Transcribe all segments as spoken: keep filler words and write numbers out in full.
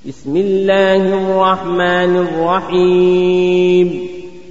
بسم الله الرحمن الرحيم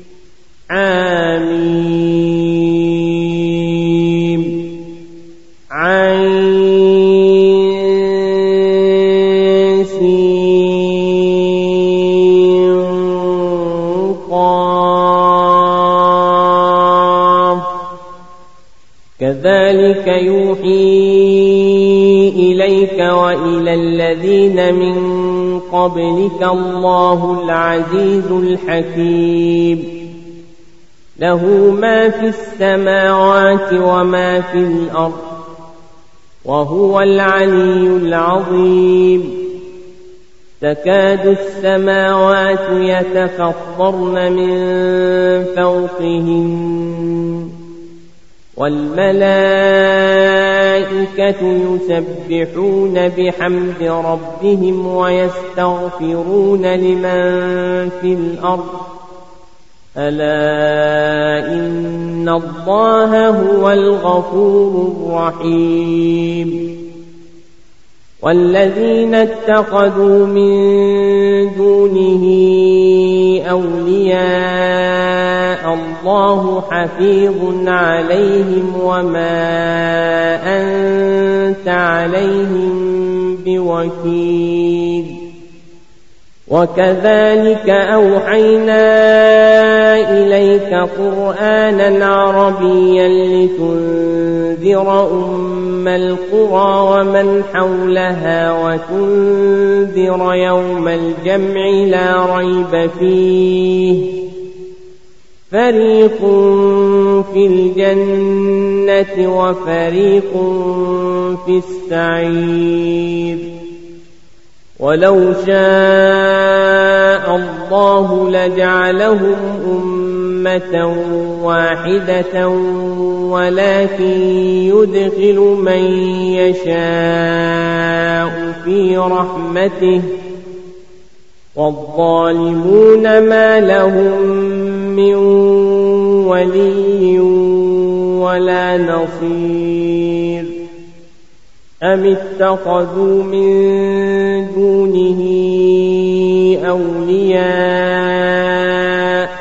آمين عين سين قاف كذلك يوحي إليك وإلى الذين من قبلك الله العزيز الحكيم له ما في السماوات وما في الأرض وهو العلي العظيم تكاد السماوات يتفطرن من فوقهن والملائكة يسبحون بحمد ربهم ويستغفرون لمن في الأرض ألا إن الله هو الغفور الرحيم والذين اتخذوا من دونه أولياء الله حفيظ عليهم وما أنت عليهم بوكيل وكذلك أوحينا إليك قرآنا عربيا لتنذر أم القرى ومن حولها وتنذر يوم الجمع لا ريب فيه فريق في الجنة وفريق في السعير ولو شاء الله لجعلهم أمة واحدة ولكن يدخل من يشاء في رحمته والظالمون ما لهم من ولي ولا نصير أم اتخذوا من دونه أولياء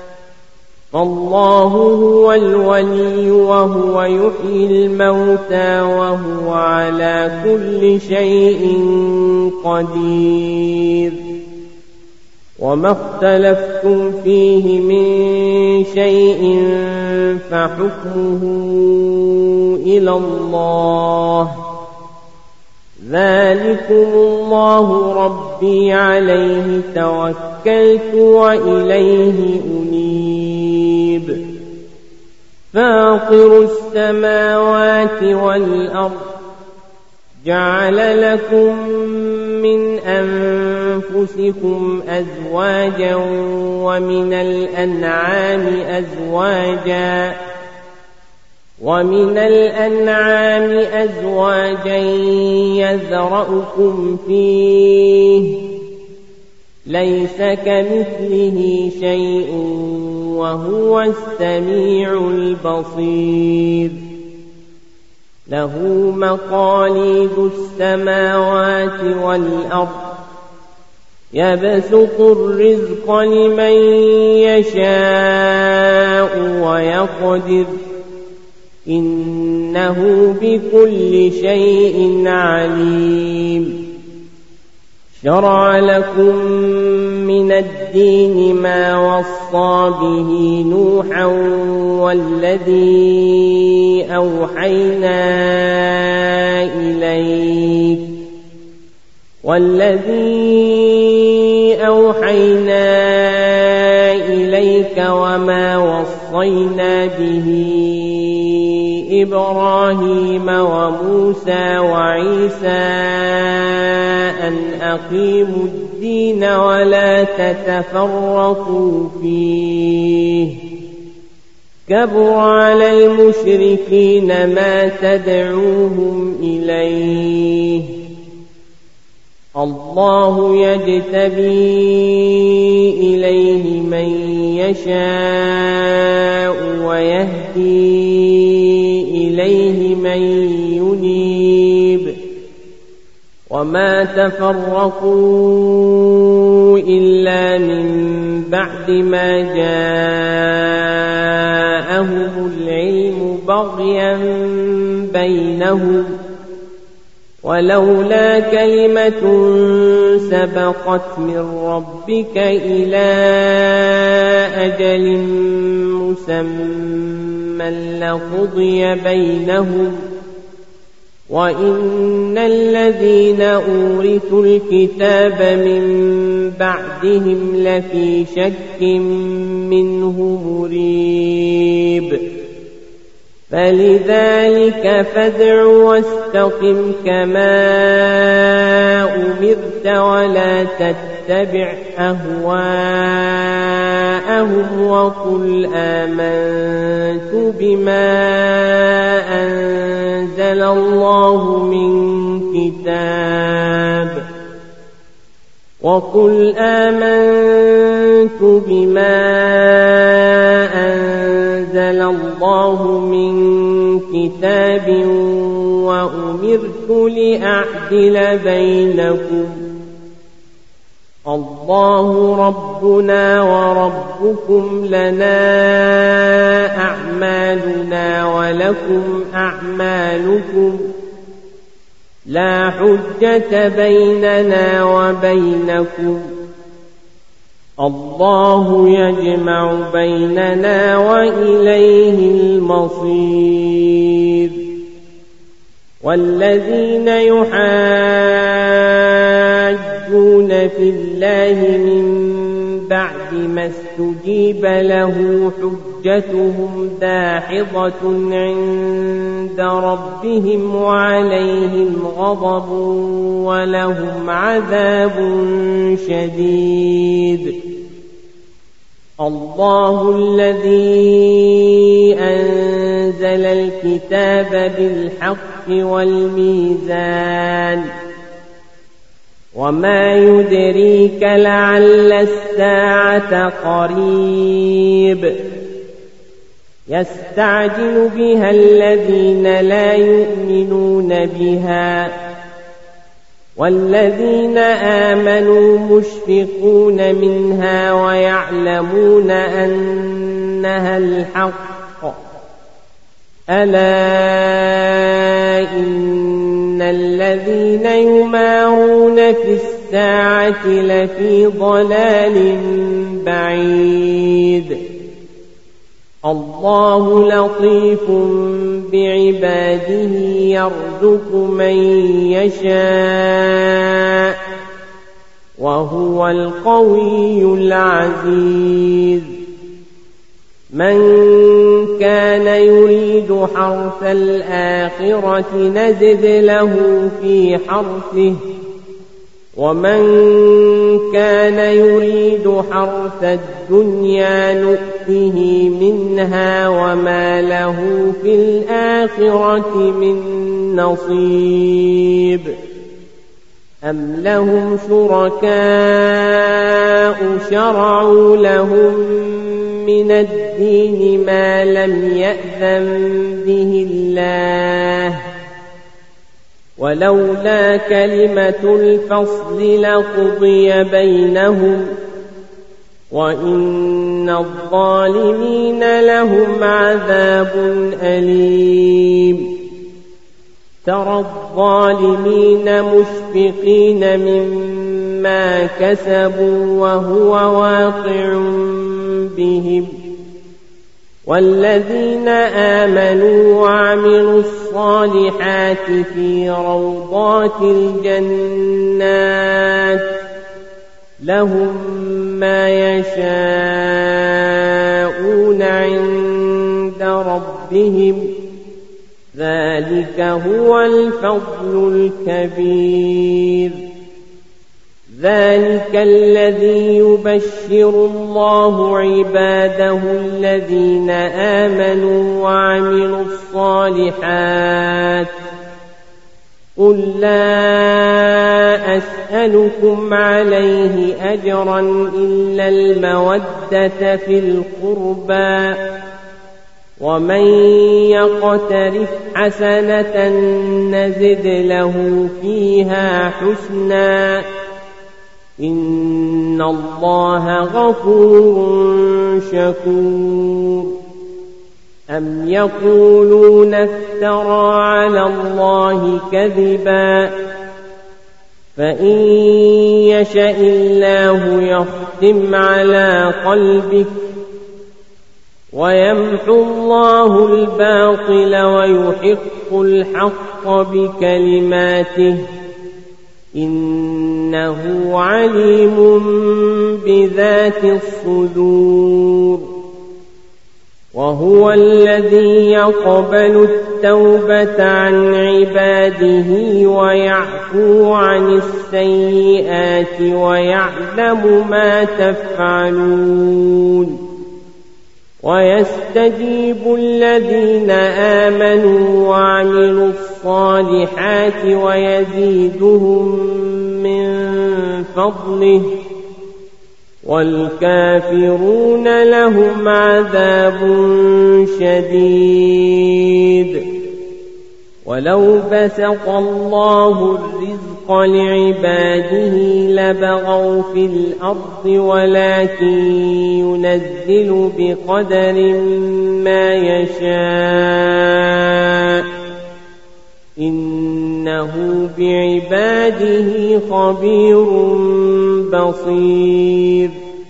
فالله هو الولي وهو يحيي الموتى وهو على كل شيء قدير وما اختلفتم فيه من شيء فحكمه إلى الله ذلكم الله ربي عليه توكلت وإليه أنيب فاطر السماوات والأرض جعل لكم من أنفسكم أزواجا ومن الأنعام أزواجا ومن الأنعام أزواجا يذرأكم فيه ليس كمثله شيء وهو السميع البصير له مقاليد السماوات والأرض يبسط الرزق لمن يشاء ويقدر إنه بكل شيء عليم شرع لكم من الدين ما وصى به نوحا والذي أوحينا إليك والذي أوحينا إليك وما وصينا به إبراهيم وموسى وعيسى أن أقيموا الدين ولا تتفرقوا فيه كبر على المشركين ما تدعوهم إليه الله يجتبي إليه من يشاء ويهدي إليه من ينيب وما تفرقوا إلا من بعد ما جاءهم العلم بغيا بينهم ولولا كلمة سبقت من ربك إلى أجل مسمى لقضي بينهم وإن الذين أورثوا الكتاب من بعدهم لفي شك منه مريب فلذلك فادع واستقم كما أمرت ولا تتبع أهواءهم وقل آمنت بما أنزل الله من كتاب وقل آمنت بما أنزل الله من كتاب وأمرت لأعدل بينكم الله ربنا وربكم لنا أعمالنا ولكم أعمالكم لا حجة بيننا وبينكم الله يجمع بيننا وإليه المصير والذين يحاجون في الله من بعد ما استجيب له حجتهم داحضة عند ربهم وعليهم غضب ولهم عذاب شديد الله الذي أنزل الكتاب بالحق والميزان وما يدريك لعل الساعة قريب يستعجل بها الذين لا يؤمنون بها والذين آمنوا مشفقون منها ويعلمون أنها الحق ألا إن الذين يمارون في الساعة لفي ضلال بعيد الله لطيف بعباده يرزق من يشاء وهو القوي العزيز من كان يريد حرث الآخرة نزد له في حرثه ومن كان يريد حرث الدنيا نؤته منها وما له في الآخرة من نصيب أم لهم شركاء شرعوا لهم من الدين ما لم يأذن به الله ولولا كلمة الفصل لقضي بينهم وإن الظالمين لهم عذاب أليم ترى الظالمين مشفقين مما كسبوا وهو واقع بهم والذين آمنوا وعملوا الصالحات في روضات الجنات لهم ما يشاءون عند ربهم ذلك هو الفضل الكبير ذلك الذي يبشر الله عباده الذين آمنوا وعملوا الصالحات قل لا أسألكم عليه أجرا إلا المودة في القربى ومن يقترف حسنة نزد له فيها حسنا إن الله غفور شكور أم يقولون افترى على الله كذبا فإن يشأ الله يختم على قلبك ويمحو الله الباطل ويحق الحق بكلماته إنه عليم بذات الصدور وهو الذي يقبل التوبة عن عباده ويعفو عن السيئات ويعلم ما تفعلون ويستجيب الذين آمنوا وعملوا الصالحات ويزيدهم من فضله والكافرون لهم عذاب شديد ولو بسط الله الرزق لعباده لبغوا في الأرض ولكن ينزل بقدر ما يشاء إنه بعباده خبير بصير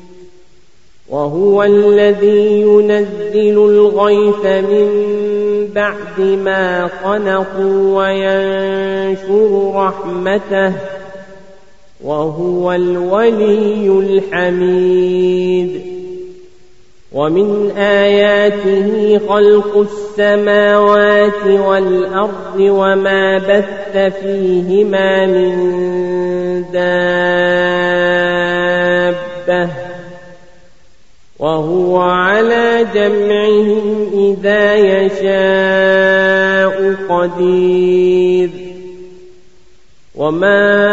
وهو الذي ينزل الغيث من بعد ما قنطوا وينشر رحمته وهو الولي الحميد ومن آياته خلق السماوات والأرض وما بث فيهما من دابة وهو على جمعهم إذا يشاء قدير وما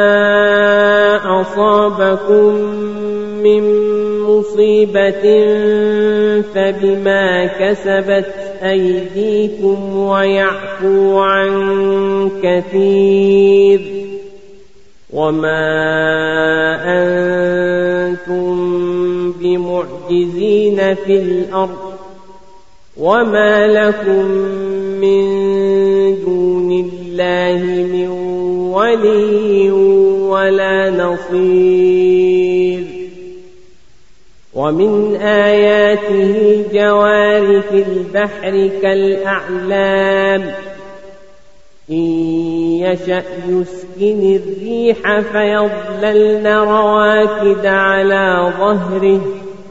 أصابكم من مصيبة فبما كسبت أيديكم ويعفو عن كثير وما أنتم بمعجزين في الأرض وما لكم من دون الله من ولي ولا نصير ومن آياته جوار في البحر كالأعلام إن يشأ يسكن الريح فيظللن رواكد على ظهره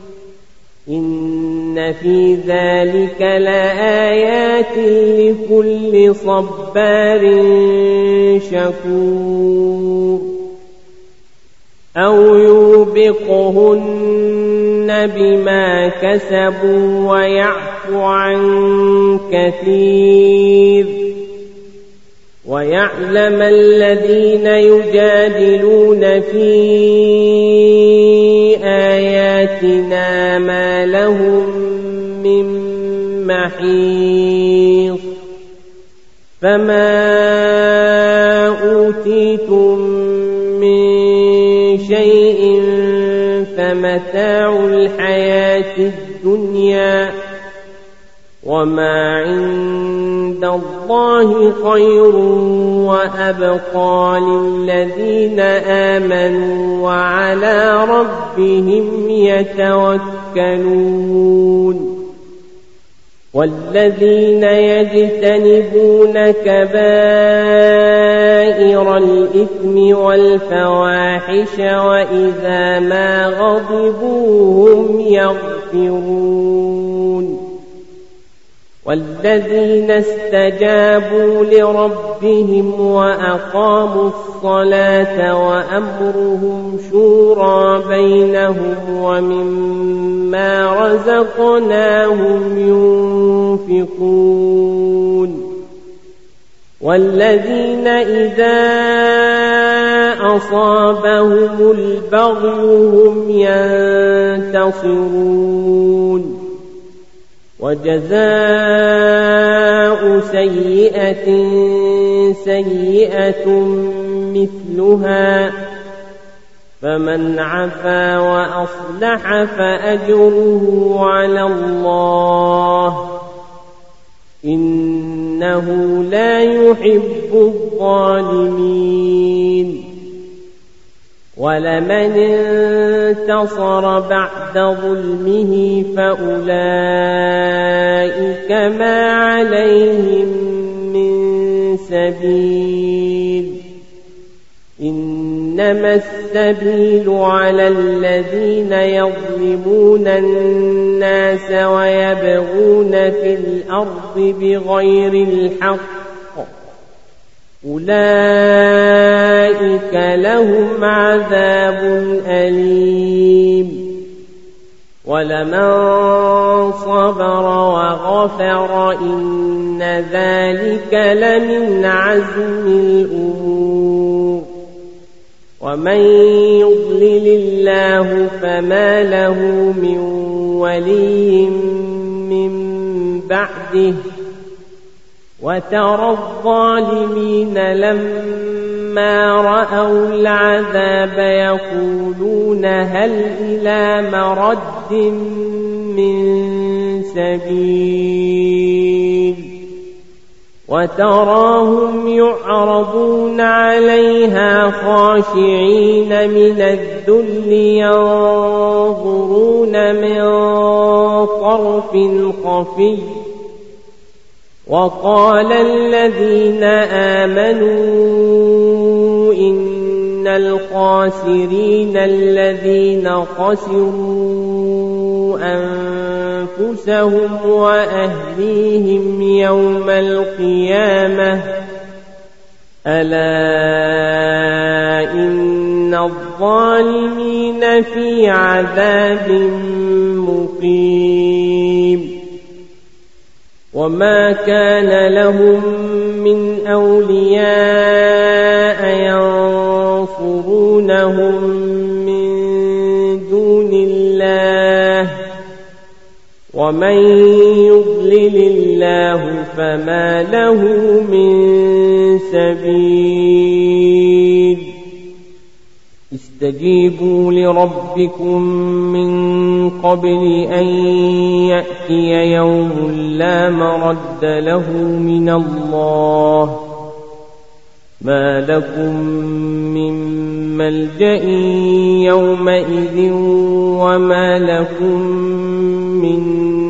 إن في ذلك لآيات لكل صبار شكور أو يوبقهن بما كسبوا ويعفو عن كثير ويعلم الذين يجادلون في آياتنا ما لهم من محيص فما أوتيتم من شيء فمتاع الحياة الدنيا وما عند الله خير وأبقى للذين آمنوا وعلى ربهم يتوكلون والذين يجتنبون كبائر الإثم والفواحش وإذا ما غضبوا هم يغفرون والذين استجابوا لربهم وأقاموا الصلاة وأمرهم شورى بينهم ومما رزقناهم ينفقون والذين إذا أصابهم البغي هم ينتصرون وجزاء سيئة سيئة مثلها فمن عفا وأصلح فأجره على الله إنه لا يحب الظالمين ولمن انتصر بعد ظلمه فأولئك ما عليهم من سبيل إنما السبيل على الذين يظلمون الناس ويبغون في الأرض بغير الحق أولئك لهم عذاب أليم ولمن صبر وغفر إن ذلك لمن عزم الأمور ومن يضلل الله فما له من ولي من بعده وترى الظالمين لما رأوا العذاب يقولون هل إلى مرد من سبيل وتراهم يعرضون عليها خاشعين من الذل ينظرون من طرف خفي وقال الذين آمنوا إن الخاسرين الذين خسروا أنفسهم وأهليهم يوم القيامة ألا إن الظالمين في عذاب مقيم وما كان لهم من أولياء ينصرونهم من دون الله ومن يضلل الله فما له من سبيل استجيبوا لربكم من قبل أن يأتي يوم لا مرد له من الله ما لكم من ملجأ يومئذ وما لكم من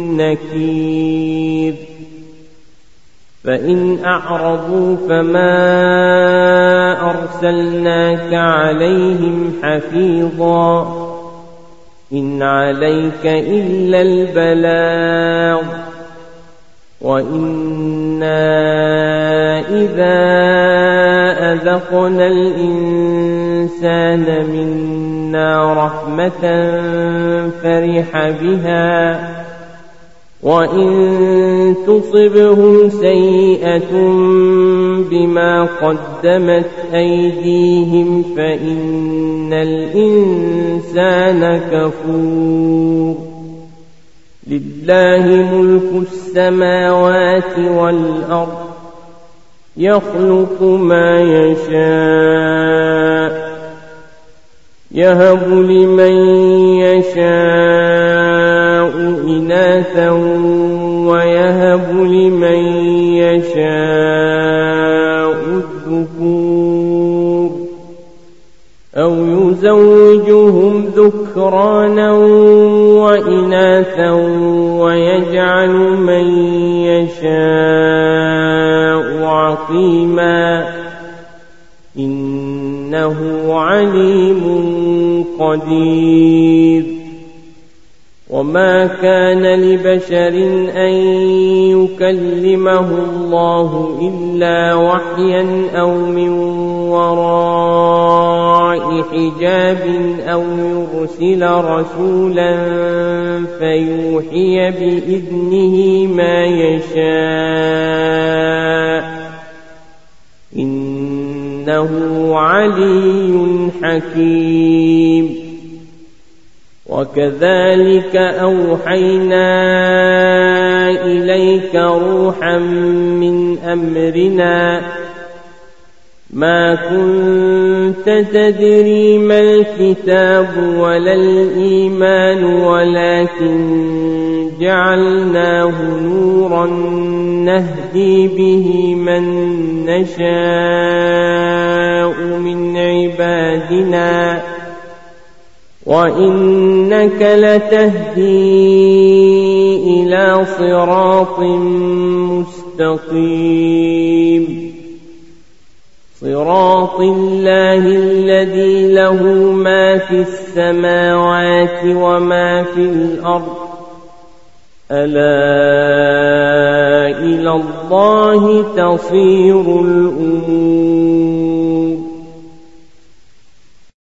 نكير فإن أعرضوا فما أرسلناك عليهم حفيظا إن عليك إلا البلاغ وإنا إذا أذقنا الإنسان منا رحمة فرح بها وإن تصبهم سيئة بما قدمت أيديهم فإن الإنسان كفور لله ملك السماوات والأرض يخلق ما يشاء يهب لمن يشاء إناثا ويهب لمن يشاء الذكور أو يزوجهم ذكرانا وإناثا ويجعل من يشاء عقيما إنه عليم قدير وما كان لبشر أن يكلمه الله إلا وحيا أو من وراء حجاب أو يرسل رسولا فيوحي بإذنه ما يشاء إنه علي حكيم وكذلك أوحينا إليك روحا من أمرنا ما كنت تدري ما الكتاب ولا الإيمان ولكن جعلناه نورا نهدي به من نشاء من عبادنا وإنك لتهدي إلى صراط مستقيم صراط الله الذي له ما في السماوات وما في الأرض ألا إلى الله تصير الأمور